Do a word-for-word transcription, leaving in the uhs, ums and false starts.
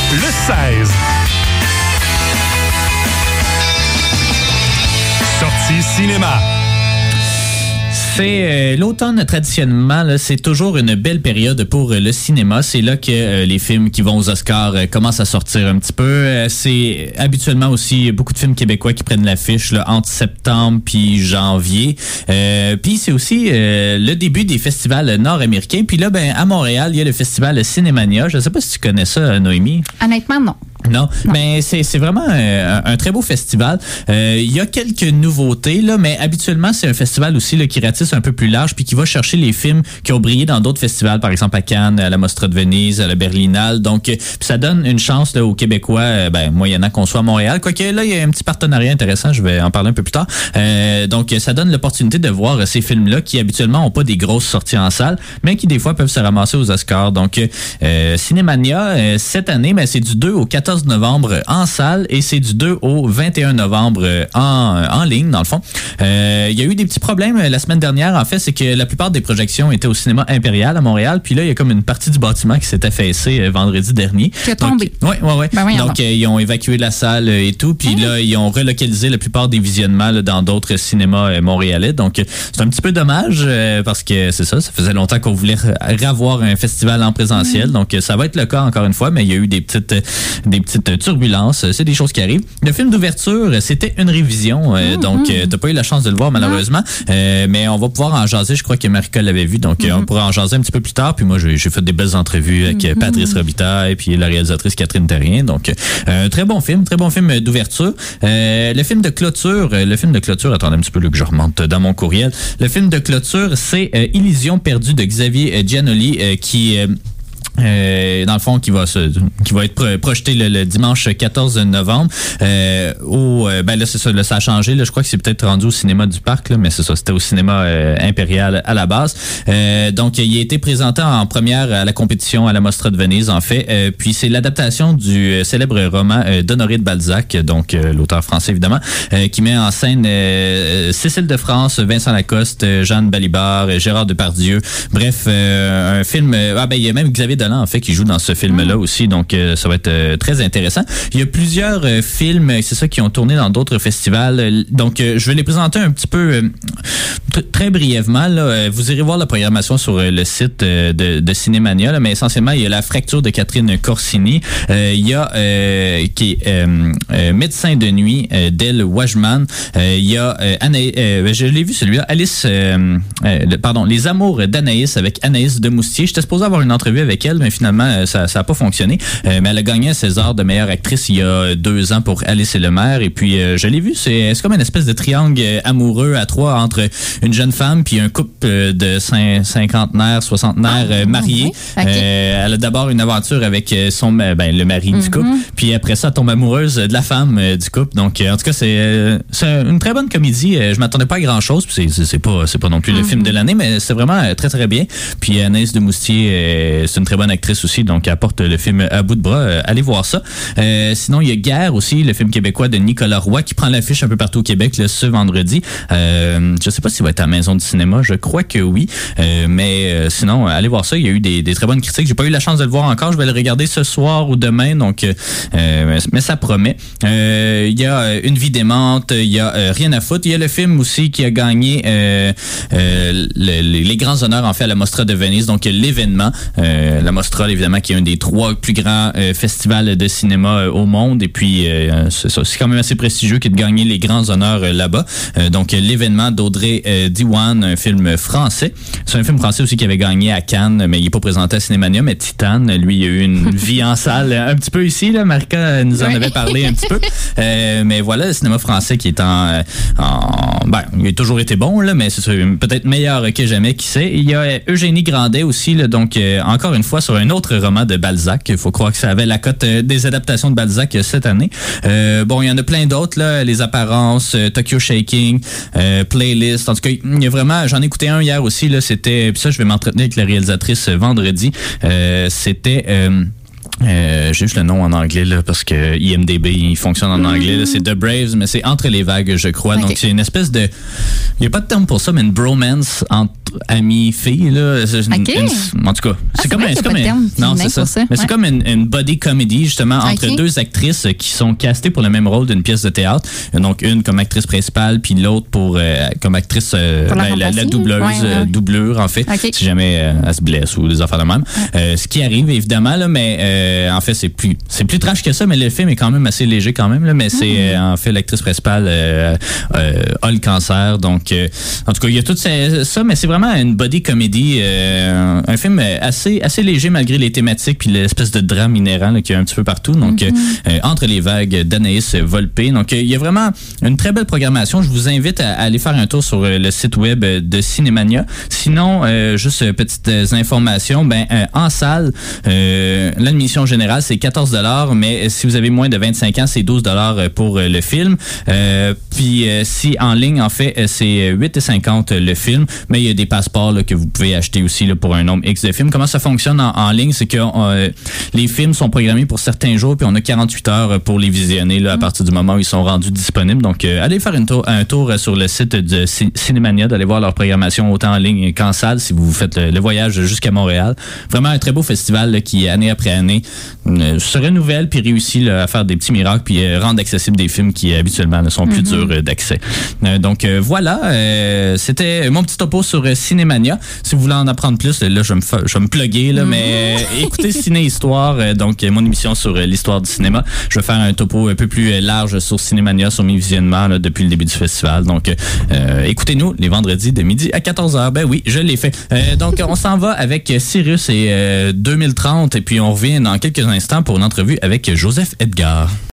le seize. Sortie cinéma. C'est euh, l'automne, traditionnellement, là, c'est toujours une belle période pour euh, le cinéma. C'est là que euh, les films qui vont aux Oscars euh, commencent à sortir un petit peu. Euh, c'est habituellement aussi beaucoup de films québécois qui prennent l'affiche là, entre septembre puis janvier. Euh, puis c'est aussi euh, le début des festivals nord-américains. Puis là, ben à Montréal, il y a le festival Cinémania. Je ne sais pas si tu connais ça, Noémie. Honnêtement, non. Non, non. Mais c'est, c'est vraiment un, un très beau festival. Euh, il y a quelques nouveautés, là, mais habituellement, c'est un festival aussi là, qui ratisse un peu plus large puis qui va chercher les films qui ont brillé dans d'autres festivals, par exemple à Cannes, à la Mostra de Venise, à la Berlinale. Donc, ça donne une chance là, aux Québécois, euh, ben, moyennant qu'on soit à Montréal. Quoique là, il y a un petit partenariat intéressant, je vais en parler un peu plus tard. Euh, donc, ça donne l'opportunité de voir ces films-là qui, habituellement, n'ont pas des grosses sorties en salle, mais qui, des fois, peuvent se ramasser aux Oscars. Donc, euh, Cinémania, euh, cette année, ben, c'est du deux au quatorze novembre en salle et c'est du deux au vingt et un novembre en, en ligne, dans le fond. Euh, il y a eu des petits problèmes la semaine dernière, en fait, c'est que la plupart des projections étaient au cinéma Impérial à Montréal, puis là, il y a comme une partie du bâtiment qui s'est affaissée euh, vendredi dernier. Qui a tombé. Oui, oui, oui. Ben oui, donc, euh, ils ont évacué la salle et tout, puis mmh. là, ils ont relocalisé la plupart des visionnements là, dans d'autres cinémas euh, montréalais. Donc, c'est un petit peu dommage euh, parce que c'est ça, ça faisait longtemps qu'on voulait revoir un festival en présentiel. Mmh. Donc, ça va être le cas encore une fois, mais il y a eu des petites, des petites turbulences. C'est des choses qui arrivent. Le film d'ouverture, c'était une révision. Euh, mmh. Donc, euh, t'as pas eu la chance de le voir, malheureusement. Euh, mais on va pouvoir en jaser. Je crois que Marika l'avait vu. Donc, mmh. on pourra en jaser un petit peu plus tard. Puis moi, j'ai, j'ai fait des belles entrevues avec mmh. Patrice Robitaille et puis la réalisatrice Catherine Terrien. Donc, euh, très bon film. Très bon film d'ouverture. Euh, le film de clôture, le film de clôture, attendez un petit peu là, que je remonte dans mon courriel. Le film de clôture, c'est euh, Illusion perdue de Xavier Giannoli euh, qui... Euh, Euh, dans le fond, qui va se, qui va être projeté le, le dimanche quatorze novembre. Euh, au, euh, ben là, c'est ça, là, ça a changé. Là, je crois que c'est peut-être rendu au cinéma du Parc, là, mais c'est ça, c'était au cinéma euh, Impérial à la base. Euh, donc, il a été présenté en première à la compétition à la Mostra de Venise, en fait. Euh, puis, c'est l'adaptation du célèbre roman euh, d'Honoré de Balzac, donc euh, l'auteur français, évidemment, euh, qui met en scène euh, Cécile de France, Vincent Lacoste, Jeanne Balibar, Gérard Depardieu. Bref, euh, un film... Euh, ah ben, il y a même Xavier Dolan, en fait, qui joue dans ce film-là mmh. aussi, donc euh, ça va être euh, très intéressant. Il y a plusieurs euh, films, c'est ça, qui ont tourné dans d'autres festivals, donc euh, je vais les présenter un petit peu euh, t- très brièvement. Là. Vous irez voir la programmation sur euh, le site euh, de, de Cinémania, là, mais essentiellement, il y a La fracture de Catherine Corsini, euh, il y a euh, qui est euh, euh, Médecin de nuit euh, d'Elle Wajman, euh, il y a euh, Anaïs, euh, je l'ai vu celui-là, Alice, euh, euh, le, pardon, Les Amours d'Anaïs avec Anaïs Demoustier. J'étais supposé avoir une entrevue avec elle, mais finalement, ça n'a pas fonctionné. Euh, mais elle a gagné un César de meilleure actrice il y a deux ans pour Alice et le maire. Et puis, euh, je l'ai vu, c'est, c'est comme une espèce de triangle amoureux à trois entre une jeune femme puis un couple de cinquantenaires, soixantenaires euh, mariés. Okay. Okay. Euh, elle a d'abord une aventure avec son, ben, le mari mm-hmm. du couple. Puis après ça, elle tombe amoureuse de la femme euh, du couple. Donc, en tout cas, c'est, euh, c'est une très bonne comédie. Euh, je m'attendais pas à grand-chose. Puis c'est, c'est, c'est, pas, c'est pas non plus mm-hmm. le film de l'année, mais c'est vraiment euh, très, très bien. Puis Anaïs Demoustier, euh, c'est une très bonne actrice aussi, donc elle porte le film à bout de bras. Euh, allez voir ça. Euh, sinon, il y a Guerre aussi, le film québécois de Nicolas Roy, qui prend l'affiche un peu partout au Québec là, ce vendredi. Euh, je sais pas s'il va être à la Maison du cinéma, je crois que oui. Euh, mais euh, sinon, allez voir ça. Il y a eu des, des très bonnes critiques. J'ai pas eu la chance de le voir encore. Je vais le regarder ce soir ou demain, donc euh, mais ça promet. Euh, il y a Une vie démente, il y a euh, Rien à foutre. Il y a le film aussi qui a gagné euh, euh, le, les, les grands honneurs en fait à la Mostra de Venise, donc l'événement. Euh, la Mostra, évidemment, qui est un des trois plus grands euh, festivals de cinéma euh, au monde. Et puis, euh, c'est, ça, c'est quand même assez prestigieux que de gagner les grands honneurs euh, là-bas. Euh, donc, l'événement d'Audrey euh, Diwan, un film français. C'est un film français aussi qui avait gagné à Cannes, mais il n'est pas présenté à Cinémania. Mais Titane, lui, il a eu une vie en salle un petit peu ici. Là. Marika nous en avait parlé un petit peu. Euh, mais voilà, le cinéma français qui est en... en ben, il a toujours été bon, là, mais c'est peut-être meilleur que jamais, qui sait. Il y a Eugénie Grandet aussi, là, donc euh, encore une fois sur un autre roman de Balzac. Il faut croire que ça avait la cote euh, des adaptations de Balzac euh, cette année. Euh, bon, il y en a plein d'autres, là, Les Apparences, euh, Tokyo Shaking, euh, Playlist. En tout cas, il y a vraiment... J'en ai écouté un hier aussi, là, c'était... Puis ça, je vais m'entretenir avec la réalisatrice euh, vendredi. Euh, c'était... Euh, Euh, j'ai juste le nom en anglais là, parce que I M D B il fonctionne en anglais. Là, c'est The Braves, mais c'est Entre les vagues, je crois. Okay. Donc c'est une espèce de, il y a pas de terme pour ça, mais une bromance entre amis filles là. Okay. Une, en tout cas, ah, c'est comme un, c'est comme un, non c'est ça. ça. Mais ouais. c'est comme une, une body comedy justement entre okay. deux actrices qui sont castées pour le même rôle d'une pièce de théâtre. Donc une comme actrice principale, puis l'autre pour euh, comme actrice euh, pour la, la, la, la doubleuse, ouais, ouais. Euh, doublure en fait. Okay. Si jamais euh, elle se blesse ou des affaires de même. Ouais. Euh, ce qui arrive évidemment là, mais euh, en fait, c'est plus c'est plus trash que ça, mais le film est quand même assez léger quand même. Là, mais c'est mmh. euh, en fait l'actrice principale euh, euh, a le cancer. Donc, euh, en tout cas, il y a tout ça, ça mais c'est vraiment une body comedy, euh, un film assez assez léger malgré les thématiques puis l'espèce de drame inhérent là, qu'il y a un petit peu partout. Donc, mmh. euh, Entre les vagues d'Anaïs Volpé. Donc, euh, il y a vraiment une très belle programmation. Je vous invite à, à aller faire un tour sur le site web de Cinémania. Sinon, euh, juste petites informations. Ben, euh, en salle, euh, l'admission générale, c'est quatorze dollars, mais si vous avez moins de vingt-cinq ans, c'est douze dollars pour le film. Euh, puis euh, si en ligne, en fait, c'est huit dollars cinquante le film, mais il y a des passeports là, que vous pouvez acheter aussi là, pour un nombre X de films. Comment ça fonctionne en, en ligne? C'est que euh, les films sont programmés pour certains jours, puis on a quarante-huit heures pour les visionner là, à partir du moment où ils sont rendus disponibles. Donc, euh, allez faire une tour, un tour sur le site de C- Cinémania, d'aller voir leur programmation autant en ligne qu'en salle si vous faites le, le voyage jusqu'à Montréal. Vraiment un très beau festival là, qui, année après année, euh, se renouvelle puis réussit là, à faire des petits miracles puis euh, rendre accessibles des films qui habituellement là, sont plus mm-hmm. durs euh, d'accès. Euh, donc euh, voilà, euh, c'était mon petit topo sur euh, Cinémania. Si vous voulez en apprendre plus, là je vais me fa- je vais me plugger là, mm-hmm. mais euh, écoutez Ciné Histoire, euh, donc euh, mon émission sur euh, l'histoire du cinéma. Je vais faire un topo un peu plus euh, large sur Cinémania, sur mes visionnements là, depuis le début du festival. Donc euh, écoutez-nous les vendredis de midi à quatorze heures. Ben oui, je l'ai fait. Euh, donc on s'en va avec Cyrus et euh, deux mille trente et puis on revient dans quelques instants pour une entrevue avec Joseph Edgar.